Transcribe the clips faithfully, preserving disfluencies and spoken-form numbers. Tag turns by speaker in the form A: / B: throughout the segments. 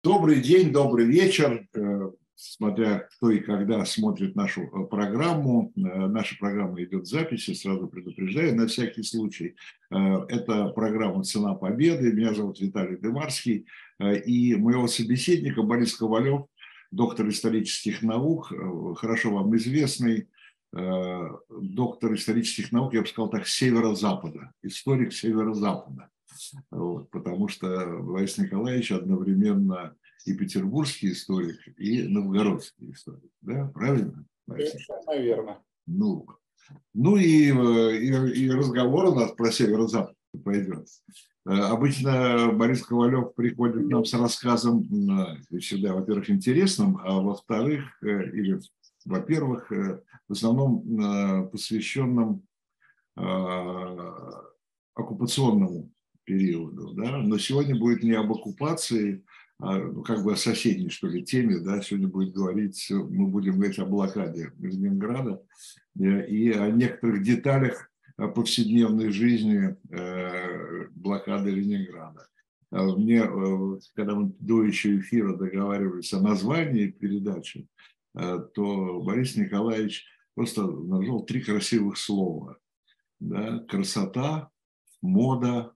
A: Добрый день, добрый вечер, смотря кто и когда смотрит нашу программу. Наша программа идет в записи, сразу предупреждаю, на всякий случай. Это программа «Цена победы». Меня зовут Виталий Дымарский. И моего собеседника Борис Ковалев, доктор исторических наук, хорошо вам известный, доктор исторических наук, я бы сказал так, северо-запада, историк северо-запада. Вот, потому что Борис Николаевич одновременно и петербургский историк, и новгородский историк. Да, правильно?
B: Совершенно верно. Ну,
A: ну и, и, и разговор у нас про северо-запад пойдет. Обычно Борис Ковалев приходит к нам с рассказом всегда, во-первых, интересным, а во-вторых, или, во-первых, в основном посвященным оккупационному периоду, да? Но сегодня будет не об оккупации, а как бы о соседней, что ли, теме, да? Сегодня будет говорить, мы будем говорить о блокаде Ленинграда и о некоторых деталях повседневной жизни блокады Ленинграда. Мне, когда мы до еще эфира договаривались о названии передачи, то Борис Николаевич просто назвал три красивых слова. Да? Красота, мода,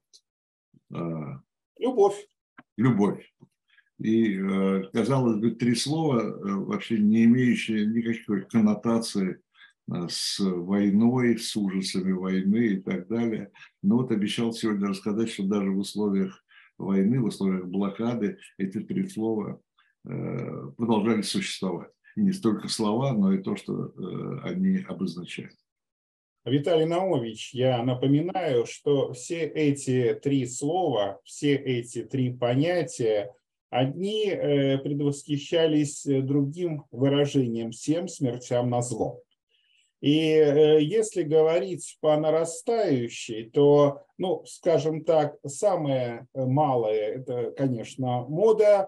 B: любовь.
A: Любовь. И, казалось бы, три слова, вообще не имеющие никакой коннотации с войной, с ужасами войны и так далее. Но вот обещал сегодня рассказать, что даже в условиях войны, в условиях блокады эти три слова продолжали существовать. И не столько слова, но и то, что они обозначают.
B: Виталий Наумович, я напоминаю, что все эти три слова, все эти три понятия, одни предвосхищались другим выражением «всем смертям назло». И если говорить по нарастающей, то, ну, скажем так, самое малое – это, конечно, мода.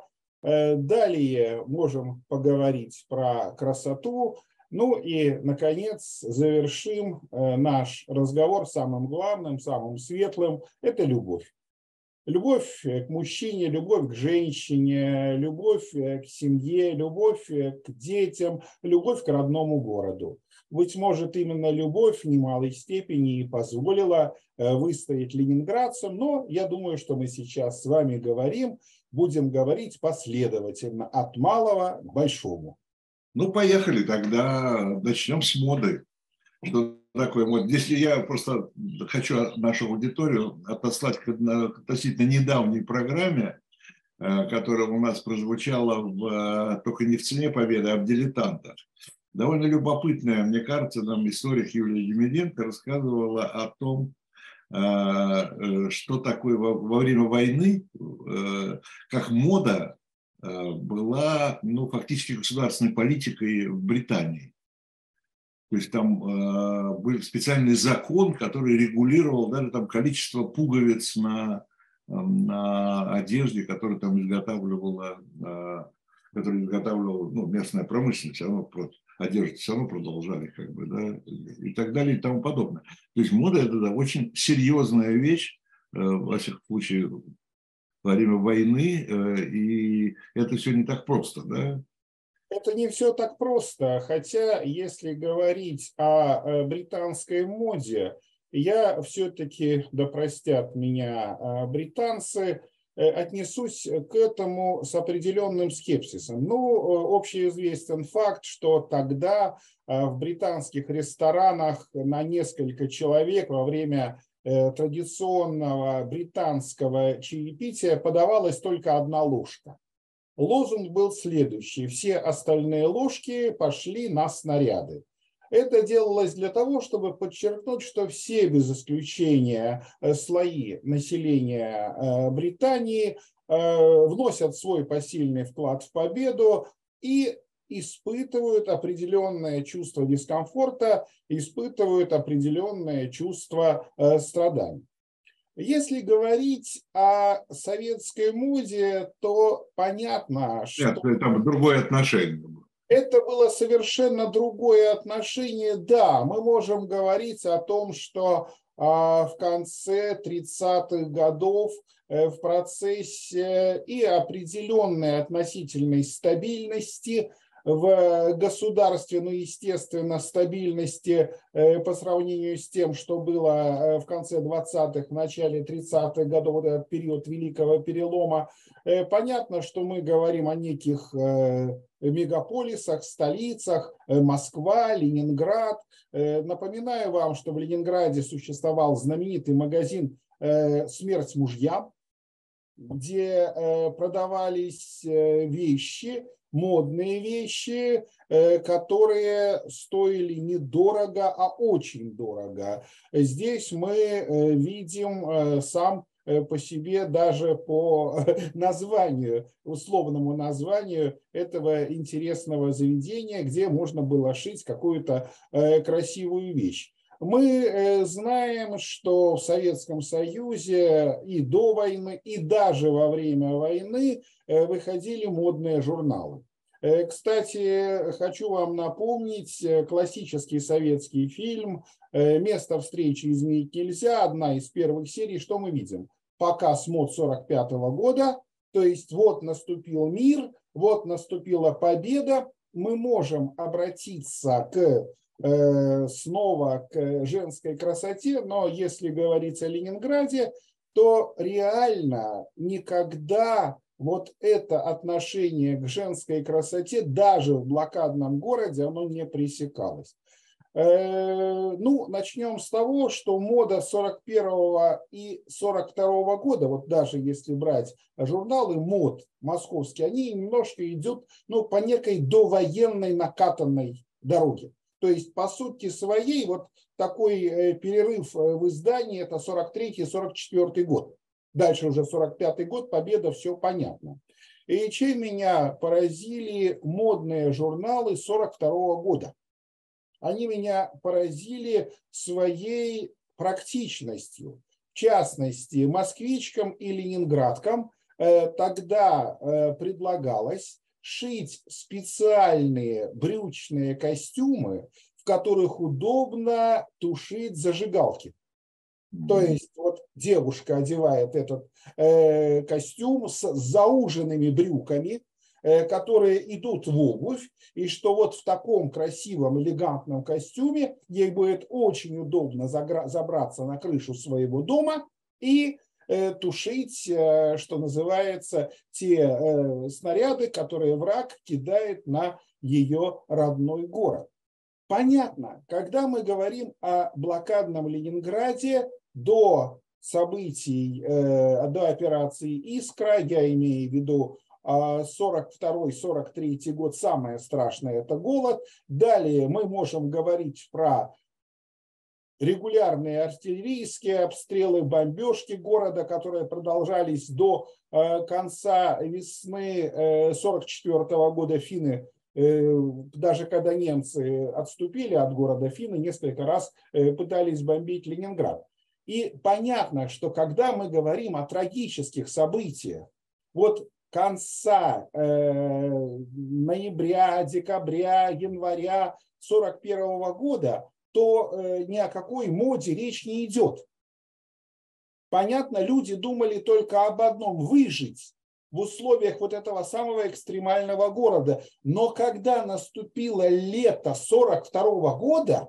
B: Далее можем поговорить про красоту. Ну и, наконец, завершим наш разговор самым главным, самым светлым – это любовь. Любовь к мужчине, любовь к женщине, любовь к семье, любовь к детям, любовь к родному городу. Быть может, именно любовь в немалой степени и позволила выстоять ленинградцам, но я думаю, что мы сейчас с вами говорим, будем говорить последовательно, от малого к большому.
A: Ну, поехали, тогда начнем с моды. Что такое мода? Здесь я просто хочу нашу аудиторию отослать к относительно недавней программе, которая у нас прозвучала в, только не в «Цене победы», а в «Дилетантах». Довольно любопытная, мне кажется, нам историк Юлия Демиденко рассказывала о том, что такое во время войны, как мода была, ну, фактически государственной политикой в Британии. То есть там э, был специальный закон, который регулировал даже там количество пуговиц на, на одежде, которую там изготавливала, э, которую изготавливала ну, местная промышленность, все равно одежду все равно продолжали, как бы, да, и так далее и тому подобное. То есть мода – это да, очень серьезная вещь, э, во всяком случае, во время войны, и это все не так просто, да?
B: Это не все так просто, хотя если говорить о британской моде, я все-таки, да простят меня британцы, отнесусь к этому с определенным скепсисом. Ну, общеизвестен факт, что тогда в британских ресторанах на несколько человек во время традиционного британского чаепития подавалась только одна ложка. Лозунг был следующий: все остальные ложки пошли на снаряды. Это делалось для того, чтобы подчеркнуть, что все без исключения слои населения Британии вносят свой посильный вклад в победу и испытывают определенное чувство дискомфорта, испытывают определенное чувство страданий. Если говорить о советской моде, то понятно, что...
A: Нет, это другое отношение было.
B: Это было совершенно другое отношение. Да, мы можем говорить о том, что а в конце тридцатых годов в процессе и определенной относительной стабильности в государстве, ну, естественно, стабильности по сравнению с тем, что было в конце двадцатых, в начале тридцатых годов, вот этот период Великого Перелома. Понятно, что мы говорим о неких мегаполисах, столицах, Москва, Ленинград. Напоминаю вам, что в Ленинграде существовал знаменитый магазин «Смерть мужьям», где продавались вещи, модные вещи, которые стоили недорого, а очень дорого. Здесь мы видим сам по себе, даже по названию, условному названию этого интересного заведения, где можно было шить какую-то красивую вещь. Мы знаем, что в Советском Союзе и до войны, и даже во время войны выходили модные журналы. Кстати, хочу вам напомнить классический советский фильм «Место встречи изменить нельзя». Одна из первых серий. Что мы видим? Показ мод сорок пятого года. То есть вот наступил мир, вот наступила победа. Мы можем обратиться к снова к женской красоте, но если говорить о Ленинграде, то реально никогда вот это отношение к женской красоте даже в блокадном городе оно не пресекалось. Ну, начнем с того, что мода сорок первого и сорок второго года, вот даже если брать журналы мод московские, они немножко идут, ну, по некой довоенной накатанной дороге. То есть, по сути своей, вот такой перерыв в издании – это сорок третий — сорок четвёртый год. Дальше уже сорок пятый год, победа, все понятно. И чем меня поразили модные журналы сорок второго года? Они меня поразили своей практичностью. В частности, москвичкам и ленинградкам тогда предлагалось шить специальные брючные костюмы, в которых удобно тушить зажигалки. Mm-hmm. То есть вот девушка одевает этот э, костюм с зауженными брюками, э, которые идут в обувь, и что вот в таком красивом, элегантном костюме ей будет очень удобно загра- забраться на крышу своего дома и тушить, что называется, те снаряды, которые враг кидает на ее родной город. Понятно, когда мы говорим о блокадном Ленинграде до событий, до операции «Искра», я имею в виду сорок второй — сорок третий год, самое страшное – это голод. Далее мы можем говорить про регулярные артиллерийские обстрелы, бомбежки города, которые продолжались до конца весны сорок четвёртого года. Финны, даже когда немцы отступили от города, финны несколько раз пытались бомбить Ленинград. И понятно, что когда мы говорим о трагических событиях, вот конца ноября, декабря, января сорок первого года, то ни о какой моде речь не идет. Понятно, люди думали только об одном – выжить в условиях вот этого самого экстремального города. Но когда наступило лето сорок второго года,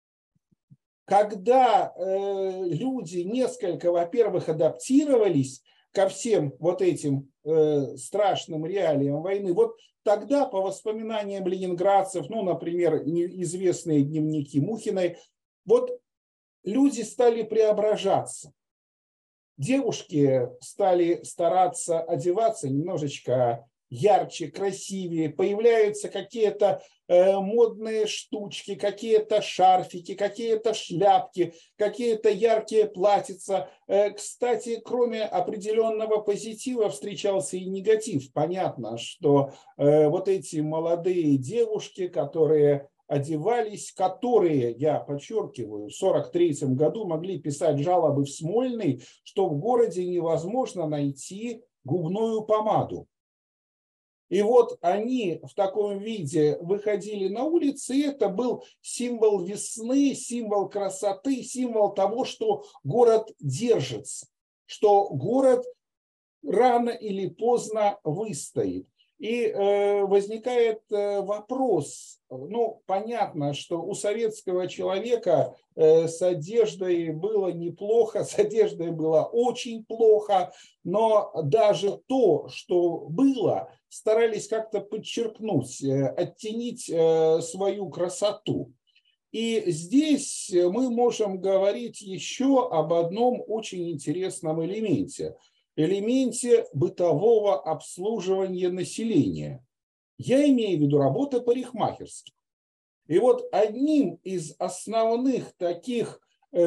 B: когда э, люди несколько, во-первых, адаптировались ко всем вот этим э, страшным реалиям войны, вот тогда, по воспоминаниям ленинградцев, ну, например, известные дневники Мухиной, вот люди стали преображаться. Девушки стали стараться одеваться немножечко ярче, красивее, появляются какие-то э, модные штучки, какие-то шарфики, какие-то шляпки, какие-то яркие платьица. Э, кстати, кроме определенного позитива встречался и негатив. Понятно, что э, вот эти молодые девушки, которые одевались, которые, я подчеркиваю, в сорок третьем году могли писать жалобы в Смольный, что в городе невозможно найти губную помаду. И вот они в таком виде выходили на улицы, и это был символ весны, символ красоты, символ того, что город держится, что город рано или поздно выстоит. И э, возникает э, вопрос, ну, понятно, что у советского человека э, с одеждой было неплохо, с одеждой было очень плохо, но даже то, что было, старались как-то подчеркнуть, э, оттенить э, свою красоту. И здесь мы можем говорить еще об одном очень интересном элементе. элементе бытового обслуживания населения. Я имею в виду работы парикмахерских. И вот одним из основных таких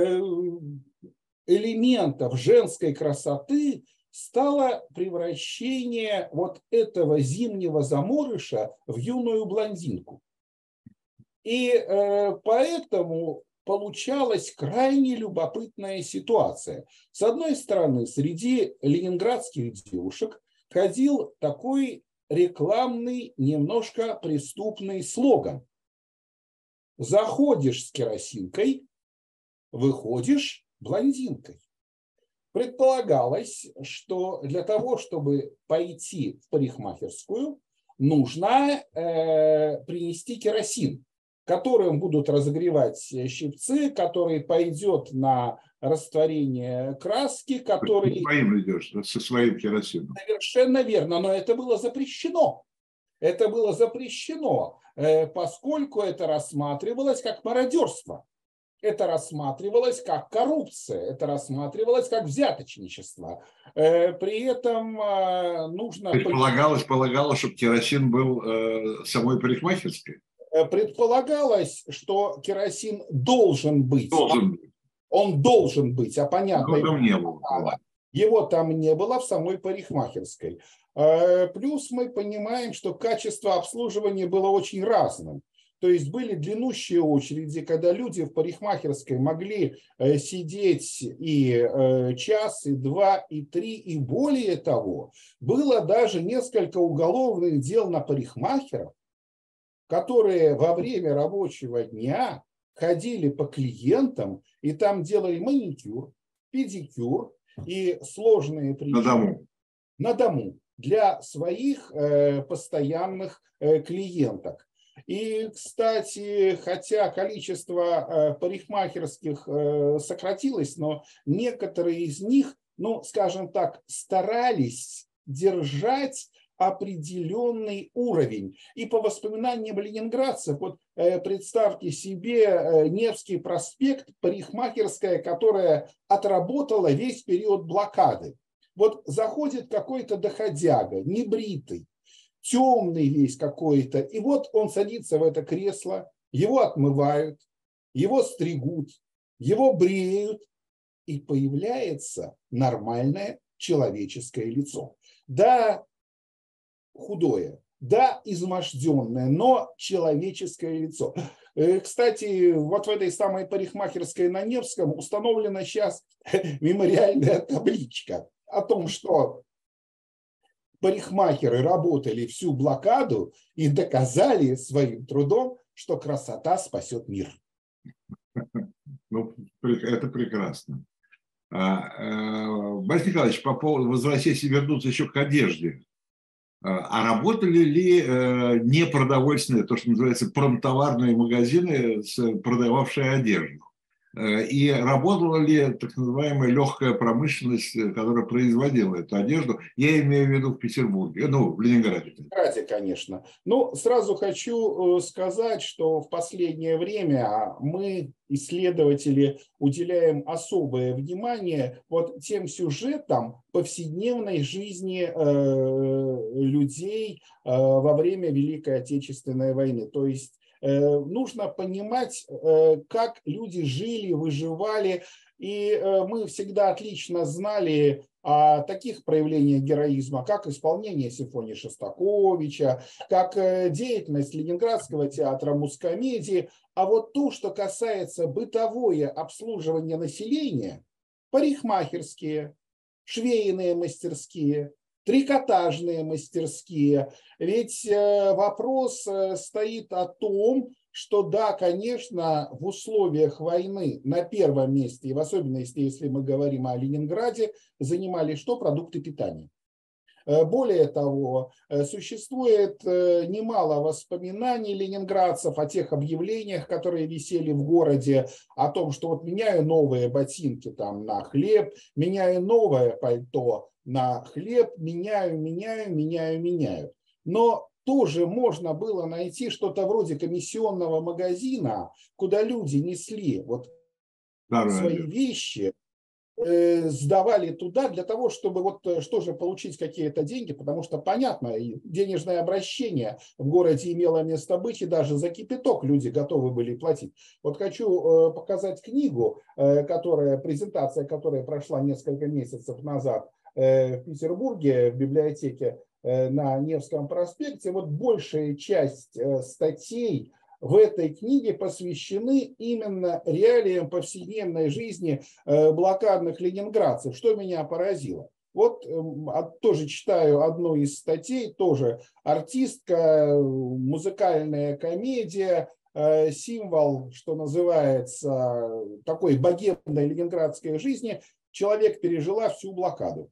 B: элементов женской красоты стало превращение вот этого зимнего заморыша в юную блондинку. И поэтому получалась крайне любопытная ситуация. С одной стороны, среди ленинградских девушек ходил такой рекламный, немножко преступный слоган. Заходишь с керосинкой, выходишь блондинкой. Предполагалось, что для того, чтобы пойти в парикмахерскую, нужно э, принести керосин, которым будут разогревать щипцы, который пойдет на растворение краски, который...
A: Ты своим идешь, со своим керосином.
B: Совершенно верно, но это было запрещено. Это было запрещено, поскольку это рассматривалось как мародерство. Это рассматривалось как коррупция, это рассматривалось как взяточничество. При этом нужно...
A: Предполагалось, полагалось, чтобы керосин был э, самой парикмахерской?
B: Предполагалось, что керосин должен быть.
A: Должен быть.
B: Он должен быть, а понятно.
A: Его там не было.
B: Его там не было в самой парикмахерской. Плюс мы понимаем, что качество обслуживания было очень разным. То есть были длиннущие очереди, когда люди в парикмахерской могли сидеть и час, и два, и три, и более того. Было даже несколько уголовных дел на парикмахеров, которые во время рабочего дня ходили по клиентам и там делали маникюр, педикюр и сложные причины.
A: На дому.
B: На дому для своих э, постоянных э, клиенток. И, кстати, хотя количество э, парикмахерских э, сократилось, но некоторые из них, ну, скажем так, старались держать определенный уровень. И по воспоминаниям ленинградцев, вот э, представьте себе э, Невский проспект, парикмахерская, которая отработала весь период блокады. Вот заходит какой-то доходяга, небритый, темный весь какой-то, и вот он садится в это кресло, его отмывают, его стригут, его бреют, и появляется нормальное человеческое лицо. Да, худое, да, изможденное, но человеческое лицо. Кстати, вот в этой самой парикмахерской на Невском установлена сейчас мемориальная табличка о том, что парикмахеры работали всю блокаду и доказали своим трудом, что красота спасет мир.
A: Ну, это прекрасно. Борис Николаевич, по поводу, возвращаясь и вернуться еще к одежде. А работали ли непродовольственные, то, что называется, промтоварные магазины, продававшие одежду? И работала ли так называемая легкая промышленность, которая производила эту одежду? Я имею в виду в Петербурге, ну, в Ленинграде.
B: В Ленинграде, конечно. Ну, сразу хочу сказать, что в последнее время мы, исследователи, уделяем особое внимание вот тем сюжетам повседневной жизни э, людей э, во время Великой Отечественной войны. То есть нужно понимать, как люди жили, выживали, и мы всегда отлично знали о таких проявлениях героизма, как исполнение симфонии Шостаковича, как деятельность Ленинградского театра мускомедии. А вот то, что касается бытовое обслуживание населения, парикмахерские, швейные мастерские, трикотажные мастерские. Ведь вопрос стоит о том, что да, конечно, в условиях войны на первом месте, и в особенности, если мы говорим о Ленинграде, занимали что? Продукты питания. Более того, существует немало воспоминаний ленинградцев о тех объявлениях, которые висели в городе, о том, что вот меняю новые ботинки там на хлеб, меняю новое пальто на хлеб, меняю, меняю, меняю, меняю. Но тоже можно было найти что-то вроде комиссионного магазина, куда люди несли вот свои вещи, сдавали туда для того, чтобы вот что же получить какие-то деньги, потому что, понятно, денежное обращение в городе имело место быть, и даже за кипяток люди готовы были платить. Вот хочу показать книгу, которая, презентация которая прошла несколько месяцев назад в Петербурге в библиотеке на Невском проспекте. Вот большая часть статей в этой книге посвящены именно реалиям повседневной жизни блокадных ленинградцев. Что меня поразило? Вот тоже читаю одну из статей, тоже артистка, музыкальная комедия, символ, что называется, такой богемной ленинградской жизни. Человек пережила всю блокаду.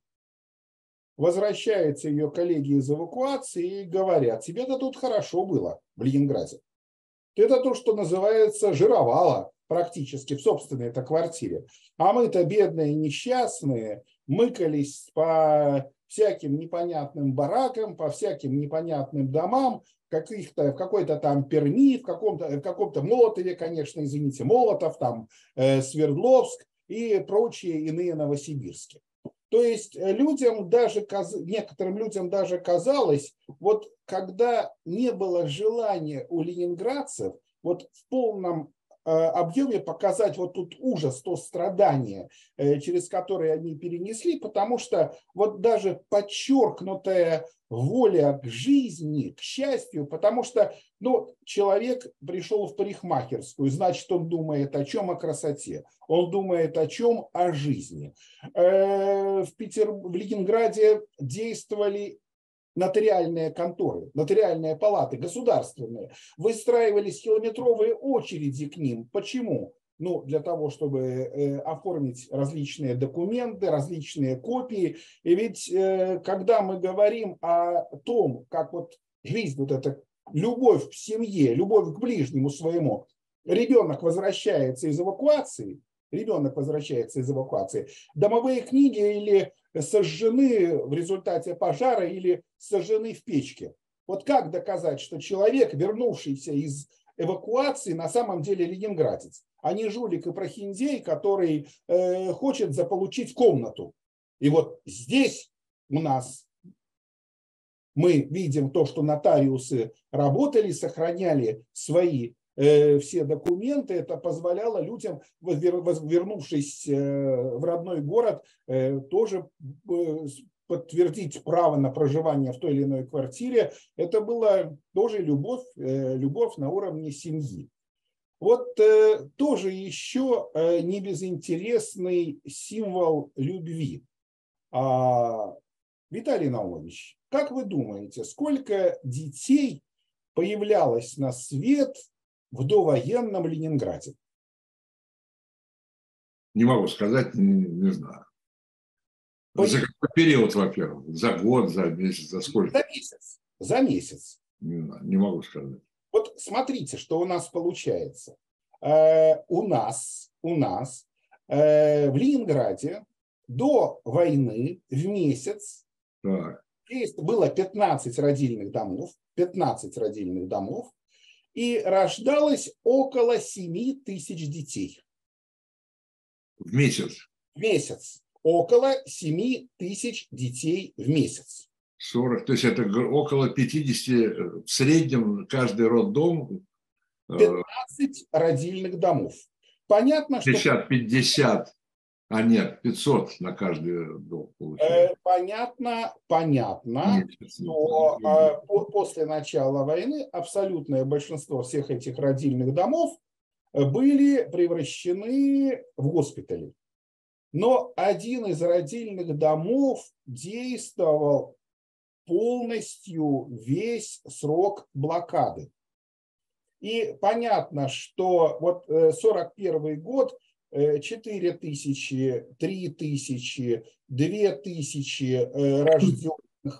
B: Возвращаются ее коллеги из эвакуации и говорят: тебе-то тут хорошо было в Ленинграде. Это то, что называется, жировало практически в собственной-то квартире. А мы-то бедные, несчастные, мыкались по всяким непонятным баракам, по всяким непонятным домам, каких-то, в какой-то там Перми, в каком-то, в каком-то Молотове, конечно, извините, Молотов, там э, Свердловск и прочие иные Новосибирски. То есть людям даже, некоторым людям даже казалось, вот когда не было желания у ленинградцев вот в полном объеме показать вот тут ужас, то страдание, через которое они перенесли, потому что вот даже подчеркнутая воля к жизни, к счастью, потому что ну, человек пришел в парикмахерскую, значит, он думает о чем? О красоте, он думает о чем? О жизни. В Питер... в Ленинграде действовали нотариальные конторы, нотариальные палаты, государственные, выстраивались километровые очереди к ним. Почему? Ну, для того, чтобы э, оформить различные документы, различные копии. И ведь, э, когда мы говорим о том, как вот жизнь, вот эта любовь к семье, любовь к ближнему своему, ребенок возвращается из эвакуации, ребенок возвращается из эвакуации, домовые книги или сожжены в результате пожара, или сожжены в печке. Вот как доказать, что человек, вернувшийся из эвакуации, на самом деле ленинградец, а не жулик и прохиндей, который э, хочет заполучить комнату. И вот здесь у нас мы видим то, что нотариусы работали, сохраняли свои все документы, это позволяло людям, вернувшись в родной город, тоже подтвердить право на проживание в той или иной квартире. Это была тоже любовь, любовь на уровне семьи. Вот тоже еще не безинтересный символ любви. Виталий Наумович, как вы думаете, сколько детей появлялось на свет в довоенном Ленинграде?
A: Не могу сказать, не, не знаю. По... За какой период, во-первых? За год, за месяц, за сколько?
B: За месяц. За месяц.
A: Не, не могу сказать.
B: Вот смотрите, что у нас получается. Э, у нас, у нас э, в Ленинграде до войны в месяц так. было пятнадцать родильных домов, пятнадцать родильных домов, и рождалось около семи тысяч детей.
A: В месяц?
B: В месяц. Около семи тысяч детей в месяц.
A: сорок, то есть это около пятидесяти в среднем каждый роддом?
B: пятнадцать родильных домов. Понятно, что...
A: пятьдесят, пятьдесят, а нет, пятьсот на каждый дом получается.
B: Понятно, понятно, что нет. После начала войны абсолютное большинство всех этих родильных домов были превращены в госпитали. Но один из родильных домов действовал полностью весь срок блокады. И понятно, что вот сорок первый год четыре тысячи, три тысячи, две тысячи рожденных.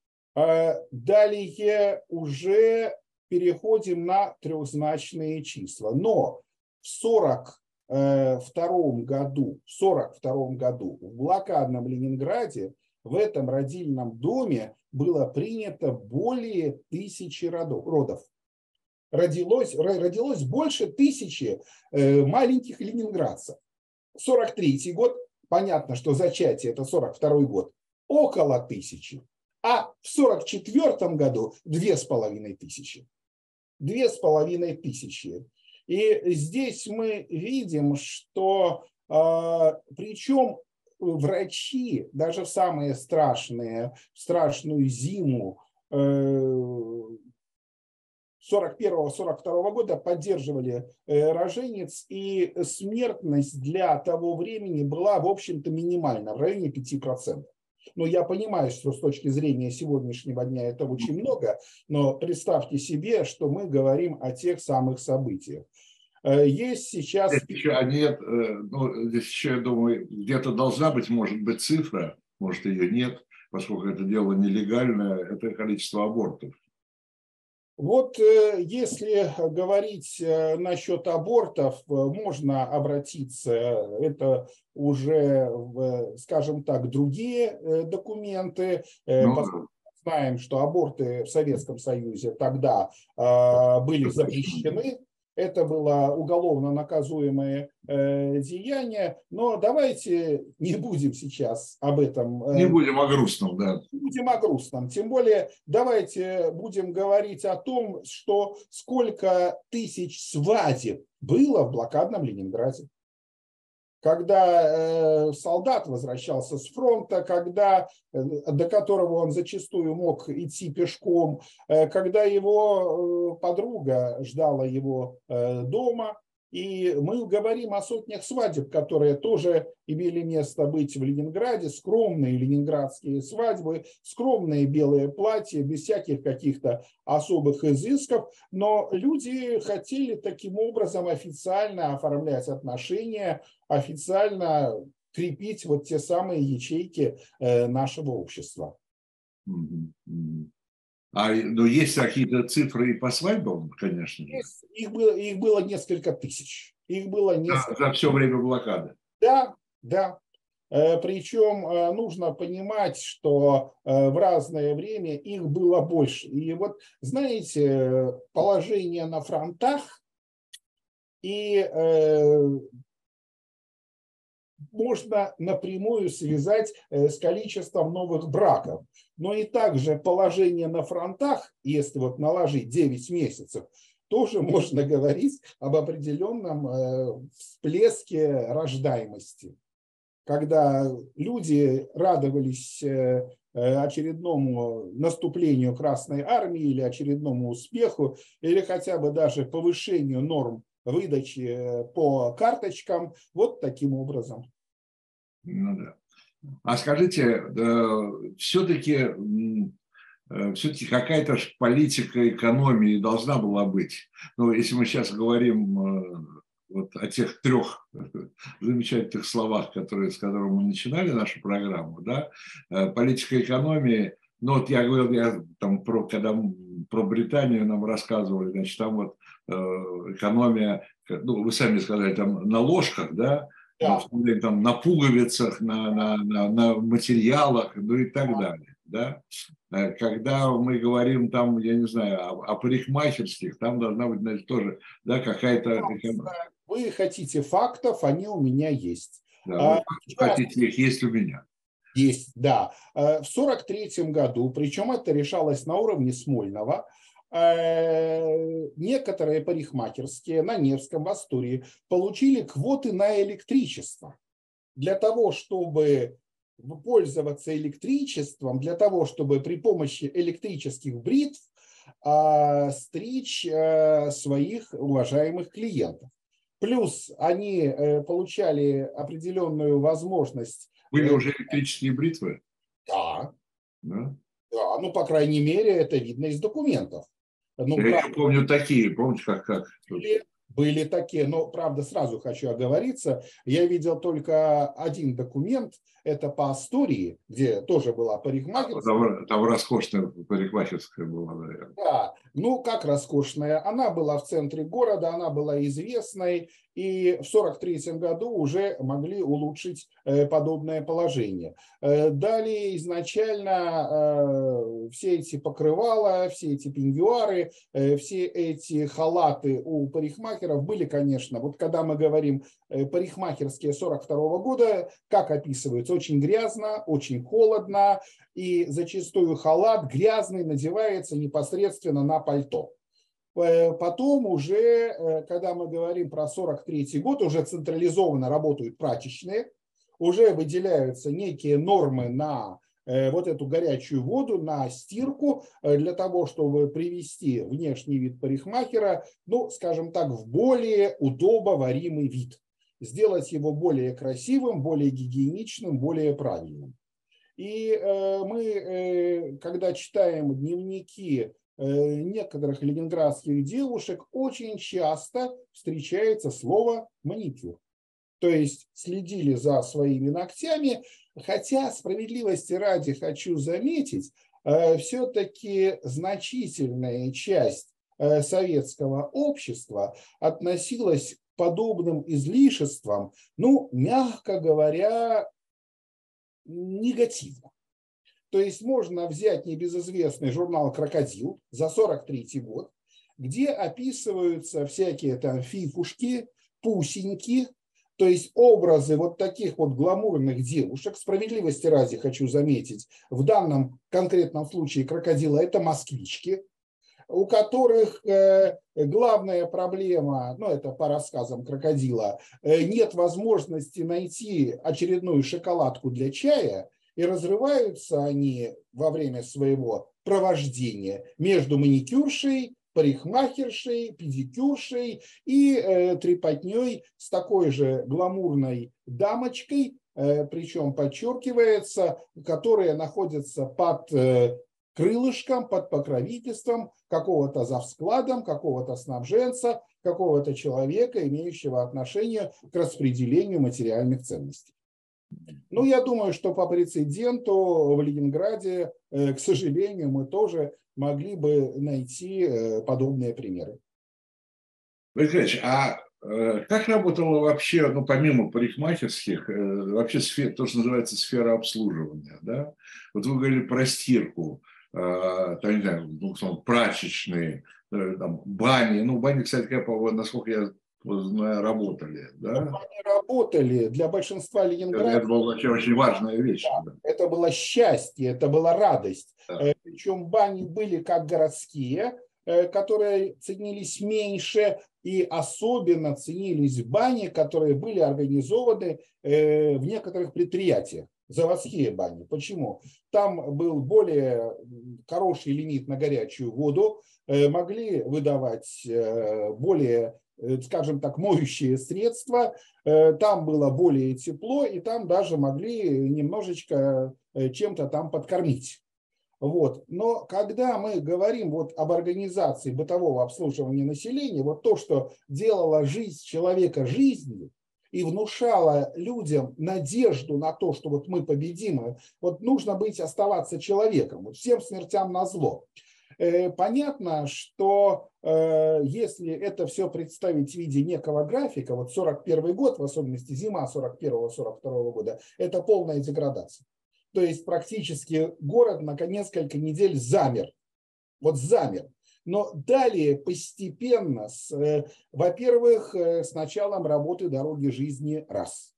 B: Далее уже переходим на трехзначные числа. Но в сорок втором году, в сорок втором году в блокадном Ленинграде в этом родильном доме было принято более тысячи родов. Родилось, родилось больше тысячи маленьких ленинградцев. сорок третий год, понятно, что зачатие это сорок второй год, около тысячи. А в сорок четвёртом году две с половиной тысячи. Две с половиной тысячи. И здесь мы видим, что причем врачи даже в самые страшные, страшную зиму сорок первого — сорок второго года поддерживали роженец, и смертность для того времени была, в общем-то, минимальна, в районе пяти процентов. Но я понимаю, что с точки зрения сегодняшнего дня это очень много, но представьте себе, что мы говорим о тех самых событиях. Есть сейчас...
A: Здесь еще, нет, ну, здесь еще, я думаю, где-то должна быть, может быть, цифра, может, ее нет, поскольку это дело нелегальное, это количество абортов.
B: Вот если говорить насчет абортов, можно обратиться, это уже, скажем так, другие документы. Ну, знаем, что аборты в Советском Союзе тогда были запрещены. Это было уголовно наказуемое э, деяние, но давайте не будем сейчас об этом. Э,
A: не будем о грустном, да.
B: Не будем о грустном. Тем более давайте будем говорить о том, что сколько тысяч свадеб было в блокадном Ленинграде. Когда э, солдат возвращался с фронта, когда, э, до которого он зачастую мог идти пешком, э, когда его э, подруга ждала его э, дома. И мы говорим о сотнях свадеб, которые тоже имели место быть в Ленинграде, скромные ленинградские свадьбы, скромные белые платья, без всяких каких-то особых изысков, но люди хотели таким образом официально оформлять отношения, официально крепить вот те самые ячейки нашего общества.
A: А, ну, есть какие-то цифры и по свадьбам, конечно же.
B: Их было, их было несколько тысяч. Их было несколько...
A: За, за все время блокады.
B: Да, да. Причем нужно понимать, что в разное время их было больше. И вот, знаете, положение на фронтах и можно напрямую связать с количеством новых браков. Но и также положение на фронтах, если вот наложить девять месяцев, тоже можно говорить об определенном всплеске рождаемости. Когда люди радовались очередному наступлению Красной Армии или очередному успеху, или хотя бы даже повышению норм выдачи по карточкам, вот таким образом.
A: Ну да. А скажите, все-таки все-таки какая-то политика экономии должна была быть. Ну, если мы сейчас говорим вот о тех трех замечательных словах, которые, с которыми мы начинали нашу программу, да, политика экономии. Ну, вот я говорил, я там про, когда про Британию нам рассказывали, значит, там вот экономия, ну, вы сами сказали, там на ложках, да, да. На, там, на пуговицах, на, на, на, на материалах, ну и так далее. Да? Когда мы говорим там, я не знаю, о, о парикмахерских, там должна быть, значит, тоже, да, какая-то...
B: Вы хотите фактов, они у меня есть.
A: Да, а, вы хотите их, есть у меня.
B: Есть, да. В сорок третьем году, причем это решалось на уровне Смольного, некоторые парикмахерские на Невском, в Астурии получили квоты на электричество. Для того, чтобы пользоваться электричеством, для того, чтобы при помощи электрических бритв стричь своих уважаемых клиентов. Плюс они получали определенную возможность...
A: Были уже электрические бритвы?
B: Да.
A: Да.
B: Да, ну, по крайней мере, это видно из документов. Ну,
A: Я
B: правда,
A: помню такие, помните, как, как?
B: были, были такие, но, правда, сразу хочу оговориться, я видел только один документ, это по Астории, где тоже была парикмахерская.
A: Там, там роскошная парикмахерская была, наверное.
B: Да, ну как роскошная, она была в центре города, она была известной, и в сорок третьем году уже могли улучшить э, подобное положение. Э, далее изначально э, все эти покрывала, все эти пеньюары, э, все эти халаты у парикмахеров были, конечно, вот когда мы говорим э, парикмахерские сорок второго года, как описывается, очень грязно, очень холодно, и зачастую халат грязный надевается непосредственно на пальто. Потом уже, когда мы говорим про сорок третий год, уже централизованно работают прачечные, уже выделяются некие нормы на вот эту горячую воду, на стирку, для того, чтобы привести внешний вид парикмахера, ну, скажем так, в более удобоваримый вид. Сделать его более красивым, более гигиеничным, более правильным. И мы, когда читаем дневники некоторых ленинградских девушек, очень часто встречается слово маникюр. То есть следили за своими ногтями, хотя справедливости ради хочу заметить, все-таки значительная часть советского общества относилась к подобным излишествам, ну, мягко говоря, негативно. То есть можно взять небезызвестный журнал «Крокодил» за сорок третий год, где описываются всякие там фифушки, пусеньки, то есть образы вот таких вот гламурных девушек. Справедливости ради хочу заметить, в данном конкретном случае крокодила это москвички, у которых э, главная проблема, ну это по рассказам крокодила, э, нет возможности найти очередную шоколадку для чая, и разрываются они во время своего провождения между маникюршей, парикмахершей, педикюршей и э, трепотней с такой же гламурной дамочкой, э, причем подчеркивается, которая находится под э, крылышком, под покровительством какого-то завскладом, какого-то снабженца, какого-то человека, имеющего отношение к распределению материальных ценностей. Ну, я думаю, что по прецеденту в Ленинграде, к сожалению, мы тоже могли бы найти подобные примеры.
A: Владимир Ильич, а как работала вообще, ну, помимо парикмахерских, вообще сфера, то, что называется сфера обслуживания, да? Вот вы говорили про стирку, там, не знаю, ну, прачечные, там, бани. Ну, бани, кстати, насколько я знаю, работали, да?
B: Бани работали для большинства ленинградцев.
A: Это была вообще очень важная вещь.
B: Да, это было счастье, это была радость.
A: Да.
B: Причем бани были как городские, которые ценились меньше, и особенно ценились бани, которые были организованы в некоторых предприятиях. Заводские бани. Почему? Там был более хороший лимит на горячую воду, могли выдавать более, скажем так, моющие средства, там было более тепло, и там даже могли немножечко чем-то там подкормить. Вот. Но когда мы говорим вот об организации бытового обслуживания населения, вот то, что делало жизнь человека жизнью и внушало людям надежду на то, что вот мы победим, вот нужно быть, оставаться человеком, вот всем смертям назло. Понятно, что э, если это все представить в виде некого графика, вот сорок первый год, в особенности зима сорок первого сорок второго года, это полная деградация. То есть практически город на несколько недель замер. Вот замер. Но далее постепенно, с, э, во-первых, э, с началом работы дороги жизни раз.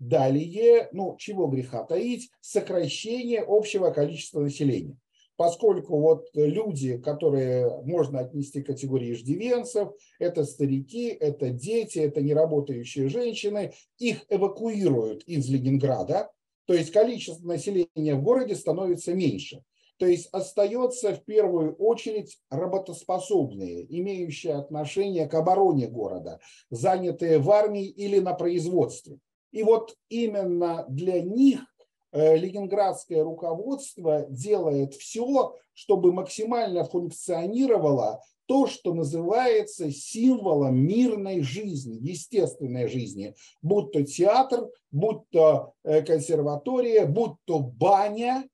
B: Далее, ну чего греха таить, сокращение общего количества населения. Поскольку вот люди, которые можно отнести к категории иждивенцев, это старики, это дети, это неработающие женщины, их эвакуируют из Ленинграда, то есть количество населения в городе становится меньше. То есть остается в первую очередь работоспособные, имеющие отношение к обороне города, занятые в армии или на производстве. И вот именно для них ленинградское руководство делает все, чтобы максимально функционировало то, что называется символом мирной жизни, естественной жизни, будь то театр, будь то консерватория, будь то баня,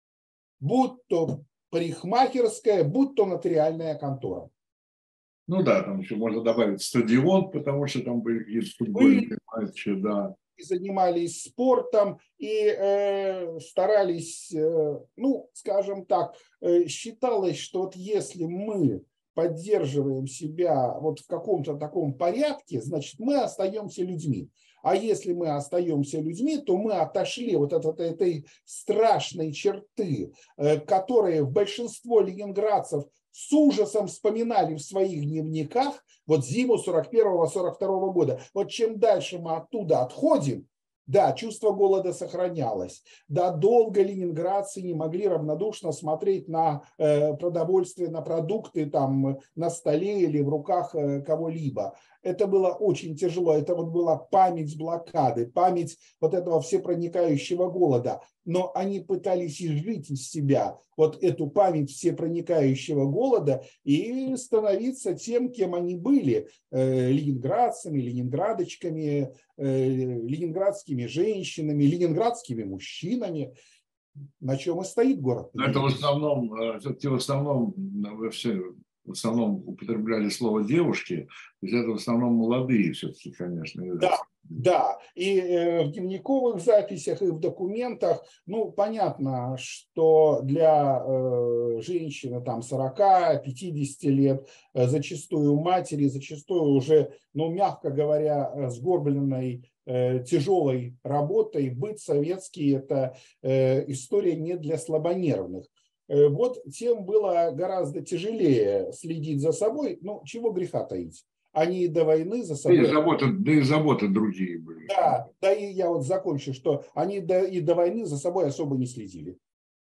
B: будь то парикмахерская, будь то нотариальная контора.
A: Ну да, там еще можно добавить стадион, потому что там были какие-то футбольные матчи, да.
B: И занимались спортом и э, старались, э, ну, скажем так, э, считалось, что вот если мы поддерживаем себя вот в каком-то таком порядке, значит, мы остаемся людьми. А если мы остаемся людьми, то мы отошли вот от, от этой страшной черты, э, которые большинство ленинградцев с ужасом вспоминали в своих дневниках вот зиму сорок первого — сорок второго года. Вот чем дальше мы оттуда отходим, да, чувство голода сохранялось. Да, долго ленинградцы не могли равнодушно смотреть на э, продовольствие, на продукты там на столе или в руках э, кого-либо. Это было очень тяжело. Это вот была память блокады, память вот этого всепроникающего голода. Но они пытались изжить из себя вот эту память всепроникающего голода и становиться тем, кем они были. Э, ленинградцами, ленинградочками, э, ленинградскими женщинами, ленинградскими мужчинами. На чем и стоит город.
A: Но это в основном, все-таки в основном, все, в основном употребляли слово девушки, то есть это в основном молодые все-таки, конечно.
B: Да, да. И в дневниковых записях, и в документах, ну, понятно, что для женщины там сорока-пятидесяти лет, зачастую матери, зачастую уже, ну, мягко говоря, сгорбленной, тяжелой работой, быт советский – это история не для слабонервных. Вот тем было гораздо тяжелее следить за собой, ну, чего греха таить. Они и до войны за собой...
A: Да и заботы, да и заботы другие были.
B: Да, да, и я вот закончу, что они до, и до войны за собой особо не следили.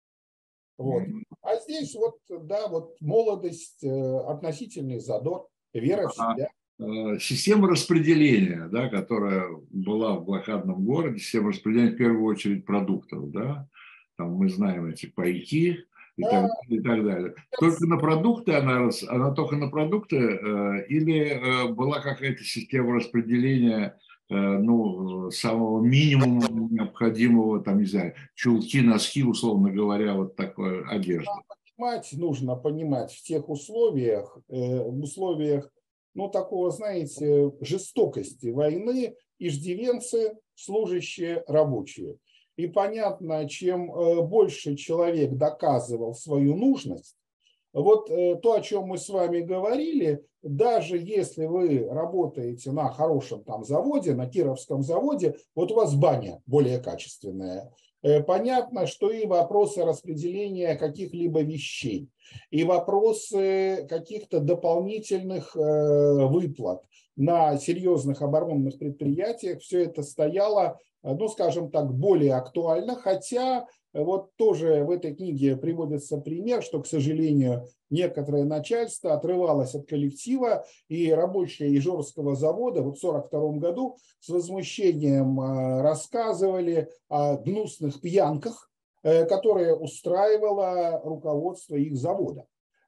B: Вот. А здесь вот, да, вот молодость, относительный задор, вера в себя.
A: Система распределения, да, которая была в блокадном городе, система распределения в первую очередь продуктов, да, там мы знаем эти пайки и, да. так, и так далее. Только на продукты она, она только на продукты э, или э, была какая-то система распределения, э, ну, самого минимума необходимого, там, не знаю, чулки, носки, условно говоря, вот такой одежды.
B: Понимать, нужно понимать в тех условиях, э, в условиях, ну, такого, знаете, жестокости войны, иждивенцы, служащие, рабочие. И понятно, чем больше человек доказывал свою нужность, вот то, о чем мы с вами говорили, даже если вы работаете на хорошем там заводе, на Кировском заводе, вот у вас баня более качественная. Понятно, что и вопросы распределения каких-либо вещей, и вопросы каких-то дополнительных выплат на серьезных оборонных предприятиях, все это стояло, ну, скажем так, более актуально, хотя вот тоже в этой книге приводится пример, что, к сожалению, некоторое начальство отрывалось от коллектива, и рабочие Ижорского завода вот в сорок втором году с возмущением рассказывали о гнусных пьянках, которые устраивало руководство их завода.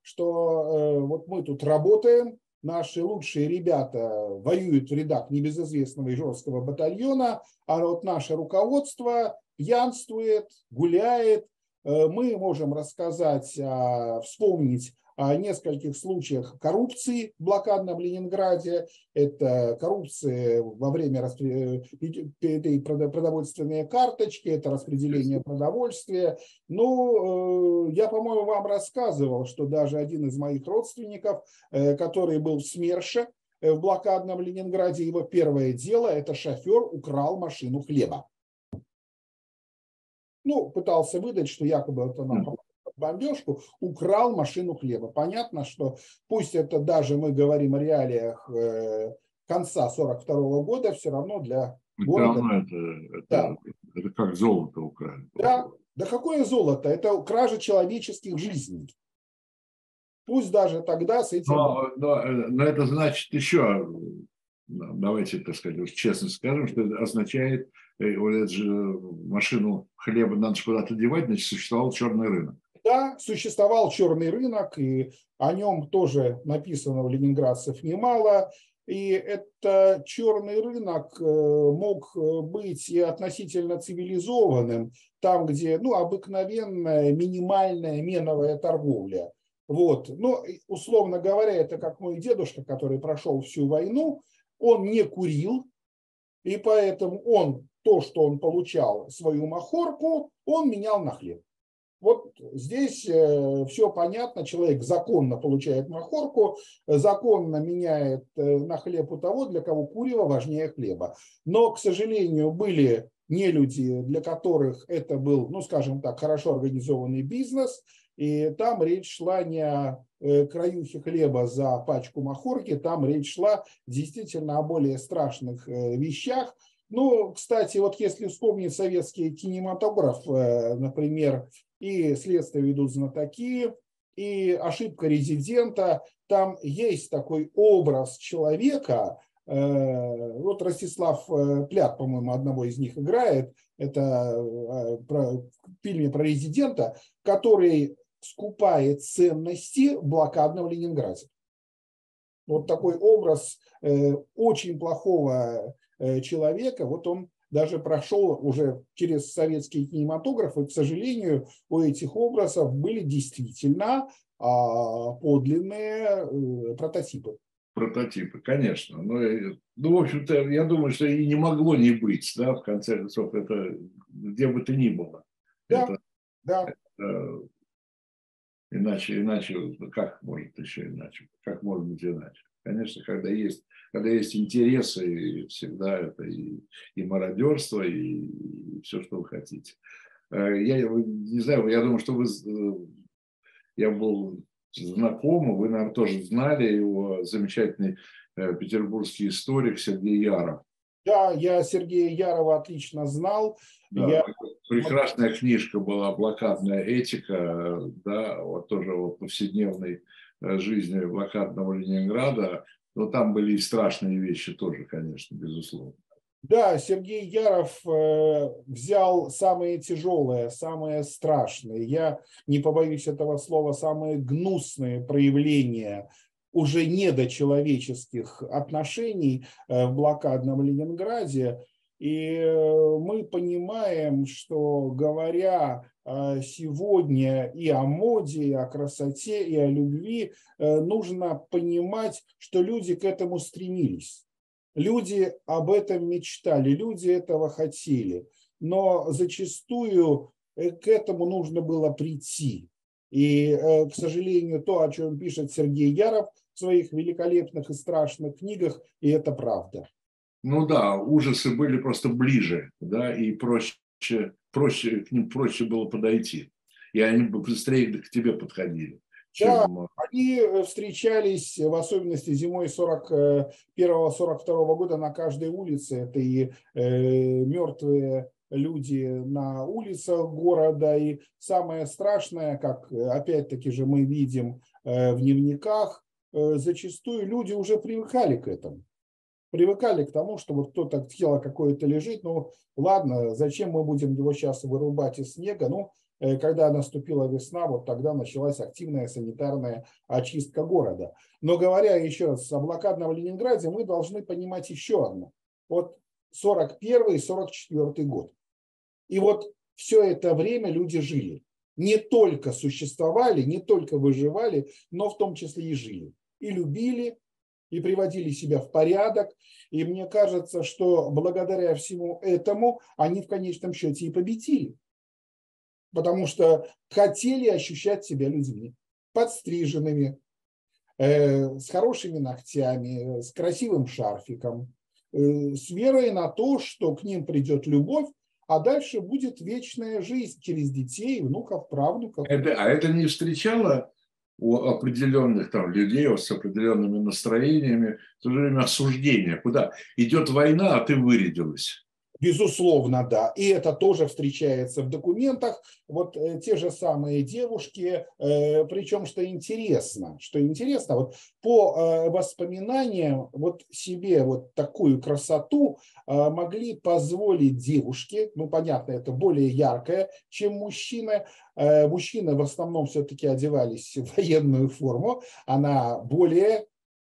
B: Что вот мы тут работаем, наши лучшие ребята воюют в рядах небезызвестного Ижорского батальона, а вот наше руководство пьянствует, гуляет. Мы можем рассказать, вспомнить о нескольких случаях коррупции в блокадном Ленинграде. Это коррупция во время этой продовольственной карточки, это распределение продовольствия. Ну, я, по-моему, вам рассказывал, что даже один из моих родственников, который был в СМЕРШе в блокадном Ленинграде, его первое дело – это шофер украл машину хлеба. Ну, пытался выдать, что якобы это нам бомбежку, украл машину хлеба. Понятно, что пусть это даже мы говорим о реалиях э, конца сорок второго года, все равно для города...
A: Это, это,
B: да.
A: это как золото украли.
B: Да, да какое золото? Это кража человеческих жизней. Пусть даже тогда с этим...
A: Но, но, но это значит еще, давайте, так сказать, честно скажем, что это означает вот эту же машину хлеба надо же куда-то девать, значит, существовал черный рынок.
B: Да, существовал черный рынок, и о нем тоже написано в ленинградцев немало. И это черный рынок мог быть и относительно цивилизованным, там, где ну, обыкновенная минимальная меновая торговля. Вот. Но, условно говоря, это как мой дедушка, который прошел всю войну, он не курил, и поэтому он то, что он получал, свою махорку, он менял на хлеб. Вот здесь все понятно, человек законно получает махорку, законно меняет на хлеб у того, для кого курево важнее хлеба. Но, к сожалению, были нелюди, для которых это был, ну, скажем так, хорошо организованный бизнес, и там речь шла не о краюхе хлеба за пачку махорки, там речь шла действительно о более страшных вещах. Ну, кстати, вот если вспомнить советский кинематограф, например, и «Следствие ведут знатоки», и «Ошибка резидента», там есть такой образ человека, вот Ростислав Плят, по-моему, одного из них играет, это в фильме про резидента, который скупает ценности в блокадном Ленинграде. Вот такой образ очень плохого человека, вот он даже прошел уже через советский кинематограф, и, к сожалению, у этих образов были действительно подлинные прототипы.
A: Прототипы, конечно. Но, ну, в общем-то, я думаю, что и не могло не быть, да, в конце концов, это где бы то ни было.
B: Да,
A: это,
B: да.
A: Это, иначе, иначе, как может еще иначе? Как может быть иначе? Конечно, когда есть, когда есть интересы, всегда это и, и мародерство, и, и все, что вы хотите. Я не знаю, я думаю, что вы, я был знаком, вы, наверное, тоже знали его, замечательный петербургский историк Сергей Яров.
B: Да, я Сергея Ярова отлично знал.
A: Да,
B: я...
A: Прекрасная книжка была «Блокадная этика», да, вот тоже о повседневной жизни блокадного Ленинграда. Но там были и страшные вещи тоже, конечно, безусловно.
B: Да, Сергей Яров взял самые тяжелые, самые страшные, я не побоюсь этого слова, самые гнусные проявления уже недочеловеческих отношений в блокадном Ленинграде. И мы понимаем, что, говоря сегодня и о моде, и о красоте, и о любви, нужно понимать, что люди к этому стремились. Люди об этом мечтали, люди этого хотели, но зачастую к этому нужно было прийти. И, к сожалению, то, о чем пишет Сергей Яров в своих великолепных и страшных книгах, и это правда.
A: Ну да, ужасы были просто ближе, да, и проще, проще, к ним проще было подойти. И они бы быстрее к тебе подходили.
B: Да,
A: Чем...
B: они встречались, в особенности зимой сорок первого — сорок второго года на каждой улице. Это и э, мертвые люди на улицах города. И самое страшное, как опять-таки же мы видим э, в дневниках, э, зачастую люди уже привыкали к этому. Привыкали к тому, что вот кто-то тело какое-то лежит, ну ладно, зачем мы будем его сейчас вырубать из снега? Ну, когда наступила весна, вот тогда началась активная санитарная очистка города. Но говоря еще раз о блокадном Ленинграде, мы должны понимать еще одно. Вот сорок первый — сорок четвёртый год. И вот все это время люди жили. Не только существовали, не только выживали, но в том числе и жили. И любили, и приводили себя в порядок. И мне кажется, что благодаря всему этому они в конечном счете и победили. Потому что хотели ощущать себя людьми, подстриженными, э, с хорошими ногтями, с красивым шарфиком, э, с верой на то, что к ним придет любовь, а дальше будет вечная жизнь через детей, внуков, правнуков.
A: Это, а это не встречало у определенных там людей с определенными настроениями в то же время осуждение? Куда? Идет война, а ты вырядилась.
B: Безусловно, да. И это тоже встречается в документах. Вот э, те же самые девушки, э, причем, что интересно, что интересно, вот по э, воспоминаниям, вот себе вот такую красоту э, могли позволить девушки, ну, понятно, это более яркое, чем мужчины. Э, мужчины в основном все-таки одевались в военную форму, она более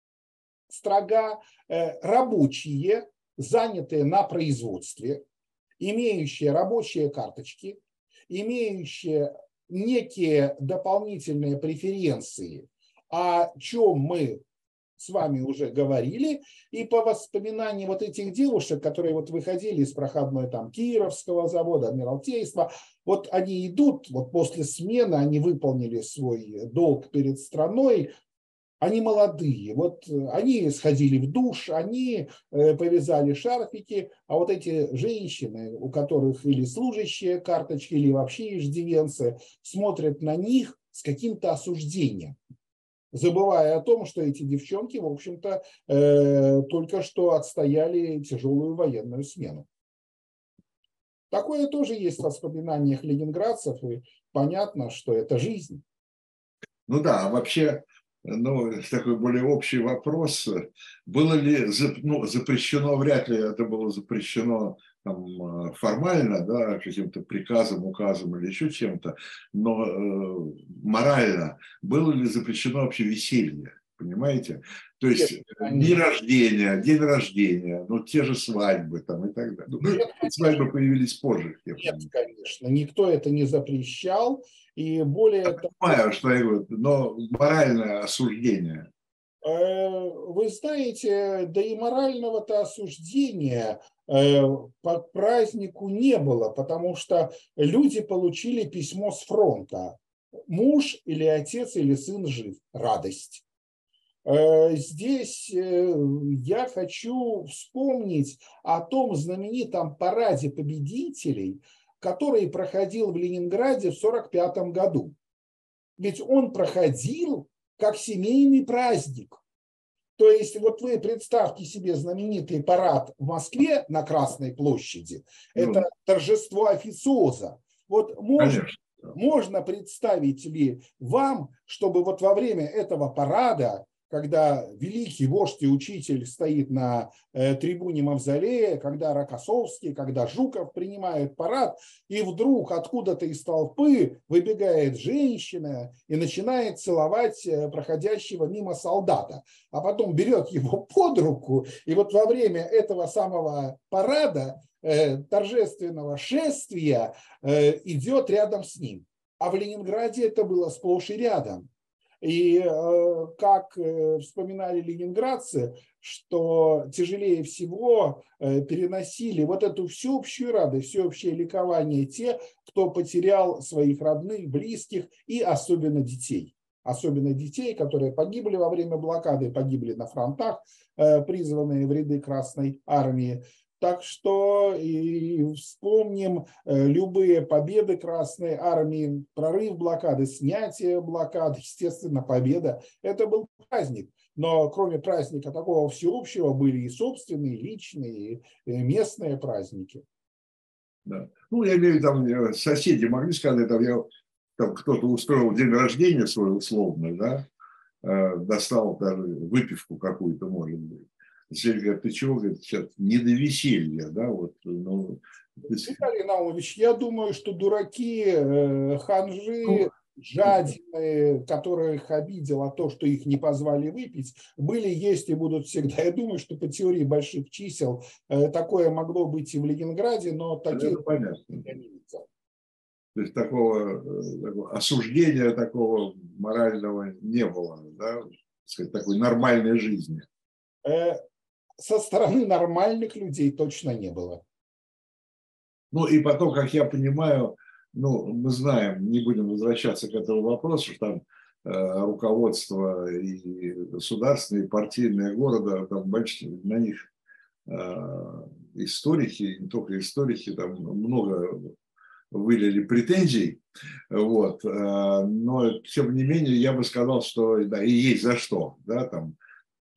B: строга, э, рабочие, занятые на производстве, имеющие рабочие карточки, имеющие некие дополнительные преференции, о чем мы с вами уже говорили, и по воспоминаниям вот этих девушек, которые вот выходили из проходной там Кировского завода, Адмиралтейства, вот они идут, вот после смены они выполнили свой долг перед страной. Они молодые, вот они сходили в душ, они повязали шарфики, а вот эти женщины, у которых или служащие карточки, или вообще иждивенцы, смотрят на них с каким-то осуждением, забывая о том, что эти девчонки, в общем-то, только что отстояли тяжелую военную смену. Такое тоже есть в воспоминаниях ленинградцев, и понятно, что это жизнь.
A: Ну да, вообще... Ну, такой более общий вопрос. Было ли, ну, запрещено, вряд ли это было запрещено там, формально, да, каким-то приказом, указом или еще чем-то, но э, морально было ли запрещено вообще веселье, понимаете? То есть
B: Нет,
A: дни рождения, день рождения, ну, те же свадьбы там и так далее. Ну,
B: нет,
A: свадьбы появились позже.
B: Нет, конечно, никто это не запрещал, и более
A: я понимаю, что я говорю, но моральное осуждение.
B: Вы знаете, да и морального-то осуждения по празднику не было, потому что люди получили письмо с фронта. Муж или отец или сын жив. Радость. Здесь я хочу вспомнить о том знаменитом параде победителей, который проходил в Ленинграде в сорок пятом году. Ведь он проходил как семейный праздник. То есть вот вы представьте себе знаменитый парад в Москве на Красной площади. Это ну, торжество официоза. Вот можно, можно представить ли вам, чтобы вот во время этого парада, когда великий вождь и учитель стоит на э, трибуне Мавзолея, когда Рокоссовский, когда Жуков принимают парад, и вдруг откуда-то из толпы выбегает женщина и начинает целовать э, проходящего мимо солдата, а потом берет его под руку, и вот во время этого самого парада, э, торжественного шествия, э, идет рядом с ним. А в Ленинграде это было сплошь и рядом. И как вспоминали ленинградцы, что тяжелее всего переносили вот эту всеобщую радость, всеобщее ликование те, кто потерял своих родных, близких и особенно детей. Особенно детей, которые погибли во время блокады, погибли на фронтах, призванные в ряды Красной Армии. Так что и вспомним любые победы Красной Армии, прорыв блокады, снятие блокады, естественно, победа. Это был праздник. Но кроме праздника такого всеобщего были и собственные, личные, и местные праздники.
A: Да. Ну, я имею в виду, там соседи могли сказать, там, я, там кто-то устроил день рождения свой условно, да, э, достал даже выпивку какую-то, может быть. Все говорят, ты чего, говорит, сейчас не до веселья, да, вот. Ну,
B: Виталий Наумович, я думаю, что дураки, э, ханжи, жадины, которых обидело то, что их не позвали выпить, были, есть и будут всегда. Я думаю, что по теории больших чисел э, такое могло быть и в Ленинграде, но таких
A: это понятно. Я не видел. То есть такого, такого осуждения, такого морального не было, да, сказать, такой нормальной жизни.
B: Э, со стороны нормальных людей точно не было.
A: Ну и потом, как я понимаю, ну, мы знаем, не будем возвращаться к этому вопросу, что там э, руководство и государственное, и партийное города, там большие, на них э, историки, не только историки, там много вылили претензий, вот, э, но тем не менее я бы сказал, что да, и есть за что, да, там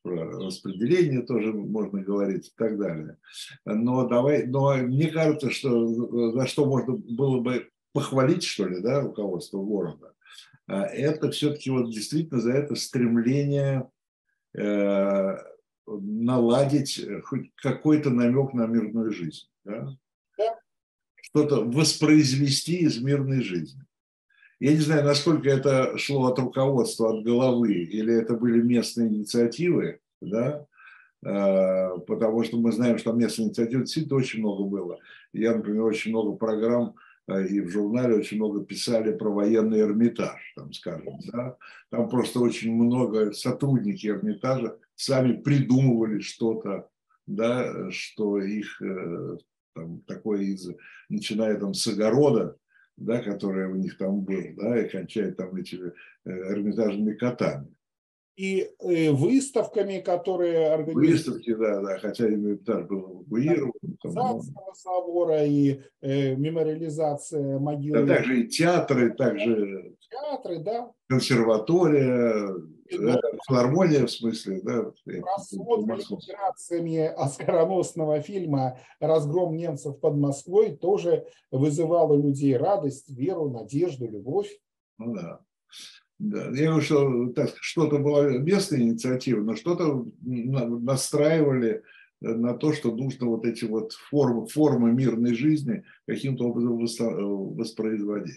A: про распределение тоже можно говорить и так далее. Но, давай, но мне кажется, что за что можно было бы похвалить, что ли, да, руководство города, это все-таки вот действительно за это стремление э, наладить хоть какой-то намек на мирную жизнь. Да?
B: Да.
A: Что-то воспроизвести из мирной жизни. Я не знаю, насколько это шло от руководства, от головы, или это были местные инициативы, да, потому что мы знаем, что местных инициатив действительно очень много было. Я, например, очень много программ и в журнале очень много писали про военный Эрмитаж, там, скажем, да. Там просто очень много сотрудники Эрмитажа сами придумывали что-то, да, что их там, такое из, начиная там с огорода, да, который у них там был, да, и кончая там этими эрмитажными котами.
B: И э, выставками, которые организуют.
A: Выставки, да, да, хотя Эрмитаж был эвакуирован. Но...
B: собора и э, мемориализация могилы.
A: Да, также и театры, также
B: театры, да.
A: Консерватория, да, филармония в смысле, да.
B: Просмотр иллюстрациями оскароносного фильма «Разгром немцев под Москвой» тоже вызывал у людей радость, веру, надежду, любовь.
A: Ну да. Да. Я говорю, что так, что-то была местная инициатива, но что-то настраивали на то, что нужно вот эти вот формы, формы мирной жизни каким-то образом воспроизводить.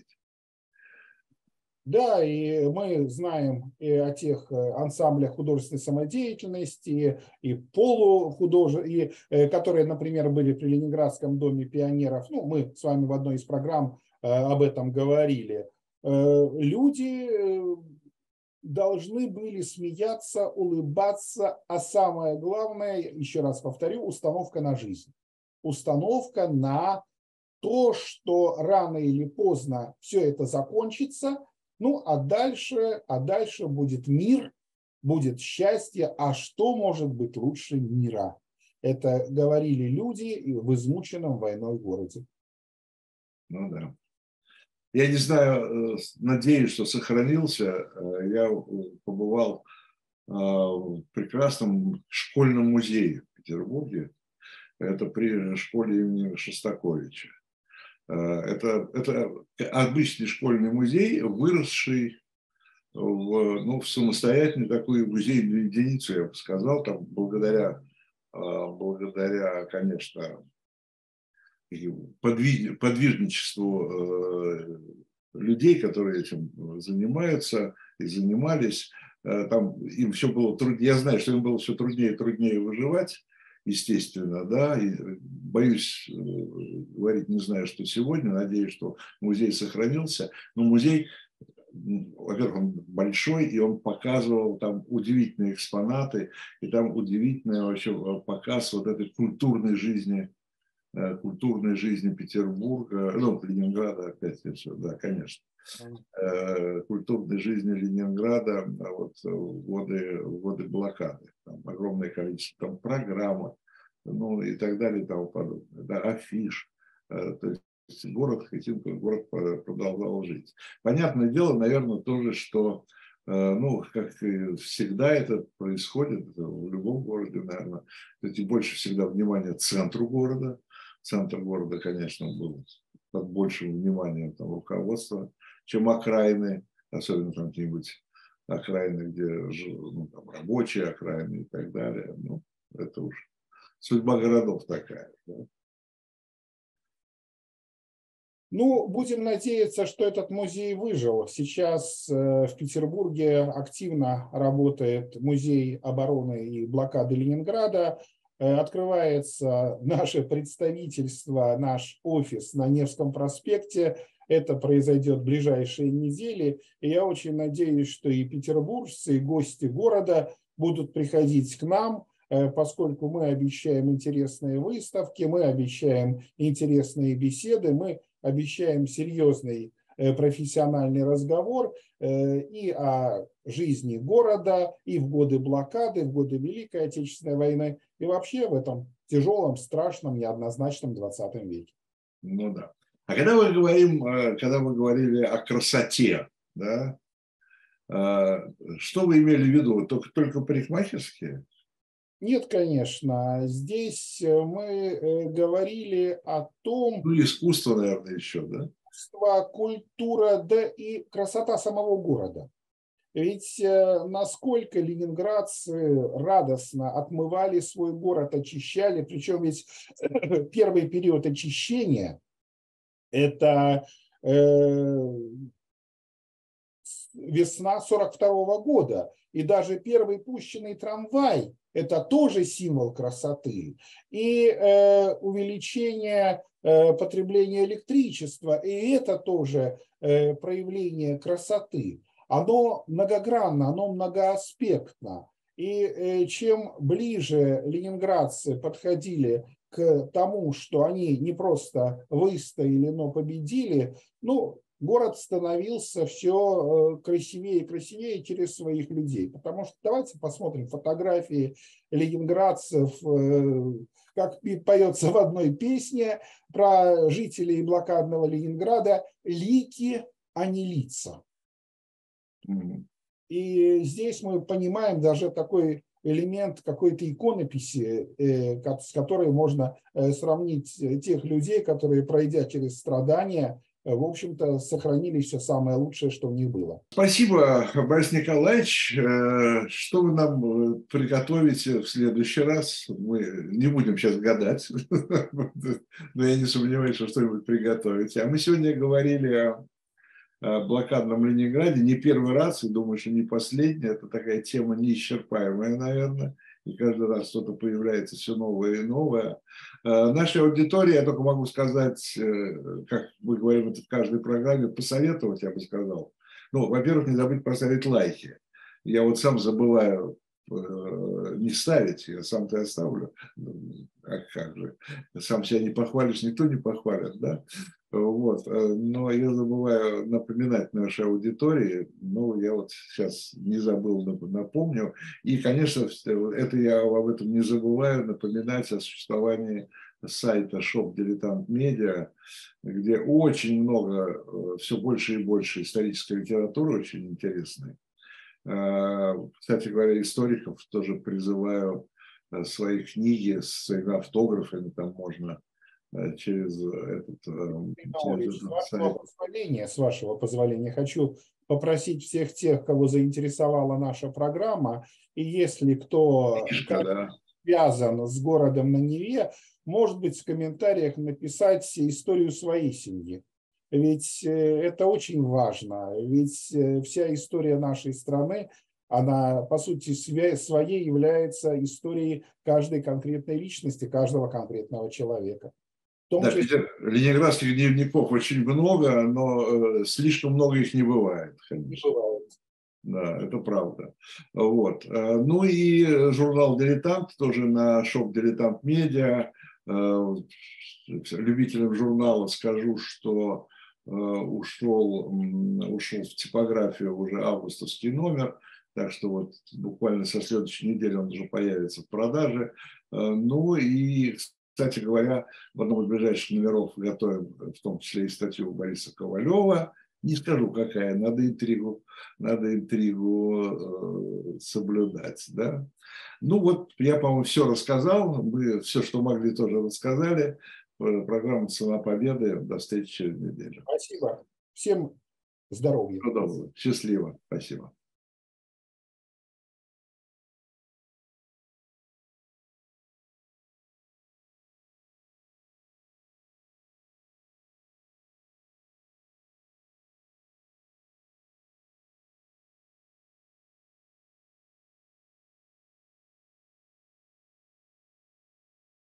B: Да, и мы знаем и о тех ансамблях художественной самодеятельности, и полухудожественных, и, которые, например, были при Ленинградском доме пионеров. Ну, мы с вами в одной из программ об этом говорили. Люди должны были смеяться, улыбаться, а самое главное, еще раз повторю, установка на жизнь. Установка на то, что рано или поздно все это закончится, ну а дальше, а дальше будет мир, будет счастье, а что может быть лучше мира? Это говорили люди в измученном войной городе.
A: Ну да. Я не знаю, надеюсь, что сохранился. Я побывал в прекрасном школьном музее в Петербурге. Это при школе имени Шостаковича. Это, это обычный школьный музей, выросший в, ну, в самостоятельную такую музейную единицу, я бы сказал, там, благодаря, благодаря, конечно, подвижничеству людей, которые этим занимаются и занимались. Там им все было труднее. Я знаю, что им было все труднее и труднее выживать, естественно, да, и боюсь говорить, не знаю, что сегодня, надеюсь, что музей сохранился, но музей, во-первых, он большой, и он показывал там удивительные экспонаты, и там удивительный вообще показ вот этой культурной жизни, культурной жизни Петербурга, ну, Ленинграда, опять, да, конечно, культурной жизни Ленинграда вот, в годы, в годы блокады. Там огромное количество там, программ, ну, и так далее, и тому подобное, да, афиш. То есть город, каким-то город продолжал жить. Понятное дело, наверное, тоже, что, ну, как и всегда это происходит, это в любом городе, наверное, кстати, больше всегда внимания центру города. Центр города, конечно, был под большим вниманием там, руководства, чем окраины, особенно там какие-нибудь окраины, где ну, там, рабочие окраины и так далее. Ну, это уж судьба городов такая. Да?
B: Ну, будем надеяться, что этот музей выжил. Сейчас в Петербурге активно работает музей обороны и блокады Ленинграда. Открывается наше представительство, наш офис на Невском проспекте. Это произойдет в ближайшие недели. И я очень надеюсь, что и петербуржцы, и гости города будут приходить к нам, поскольку мы обещаем интересные выставки, мы обещаем интересные беседы, мы обещаем серьезный профессиональный разговор и о жизни города, и в годы блокады, в годы Великой Отечественной войны, и вообще в этом тяжелом, страшном, неоднозначном двадцатом веке.
A: Ну да. А когда мы говорим, когда мы говорили о красоте, да, что вы имели в виду? Только, только парикмахерские?
B: Нет, конечно. Здесь мы говорили о том,
A: Ну, искусство, наверное, еще, да?
B: культура, да и красота самого города. Ведь насколько ленинградцы радостно отмывали свой город, очищали, причем ведь первый период очищения – это э, весна сорок второго года, и даже первый пущенный трамвай – это тоже символ красоты. И э, увеличение э, потребления электричества – и это тоже э, проявление красоты. Оно многогранно, оно многоаспектно. И э, чем ближе ленинградцы подходили к тому, что они не просто выстояли, но победили, ну, город становился все красивее и красивее через своих людей. Потому что давайте посмотрим фотографии ленинградцев, как поется в одной песне про жителей блокадного Ленинграда: «Лики, а не лица». Mm-hmm. И здесь мы понимаем даже такой элемент какой-то иконописи, с которой можно сравнить тех людей, которые, пройдя через страдания, в общем-то, сохранили все самое лучшее, что у них было.
A: Спасибо, Борис Николаевич. Что вы нам приготовите в следующий раз? Мы не будем сейчас гадать, но я не сомневаюсь, что что-нибудь приготовите. А мы сегодня говорили о блокадном Ленинграде не первый раз, и думаю, что не последний. Это такая тема неисчерпаемая, наверное. И каждый раз что-то появляется все новое и новое. Нашей аудитории, я только могу сказать, как мы говорим это в каждой программе, посоветовать, я бы сказал. Ну, во-первых, не забыть поставить лайки. Я вот сам забываю не ставить, я сам-то оставлю. А как же? Сам себя не похвалишь, никто не похвалит, да? Вот. Но я забываю напоминать нашей аудитории, ну, я вот сейчас не забыл, напомню. И, конечно, это я об этом не забываю, напоминать о существовании сайта Shop Dilettant Media, где очень много, все больше и больше исторической литературы, очень интересной. Кстати говоря, историков тоже призываю свои книги с своими автографами, там можно через этот, через
B: этот
A: с
B: вашего
A: сайт.
B: позволения, с вашего позволения, хочу попросить всех тех, кого заинтересовала наша программа, и если кто
A: Книжка, да.
B: связан с городом на Неве, может быть, в комментариях написать историю своей семьи. Ведь это очень важно. Ведь вся история нашей страны, она, по сути своей, является историей каждой конкретной личности, каждого конкретного человека.
A: Да, числе... ленинградских дневников очень много, но слишком много их не бывает, конечно.
B: Не бывает.
A: Да, это правда. Вот. Ну и журнал «Дилетант» тоже на Shop Dilettant Media. Любителям журнала скажу, что ушел, ушел в типографию уже августовский номер, так что вот буквально со следующей недели он уже появится в продаже. Ну и, кстати говоря, в одном из ближайших номеров готовим в том числе и статью Бориса Ковалева. Не скажу, какая, надо интригу, надо интригу э, соблюдать. Да? Ну вот, я, по-моему, все рассказал, мы все, что могли, тоже рассказали. Программа «Цена победы». До встречи через неделю.
B: Спасибо. Всем здоровья.
A: Счастливо. Спасибо.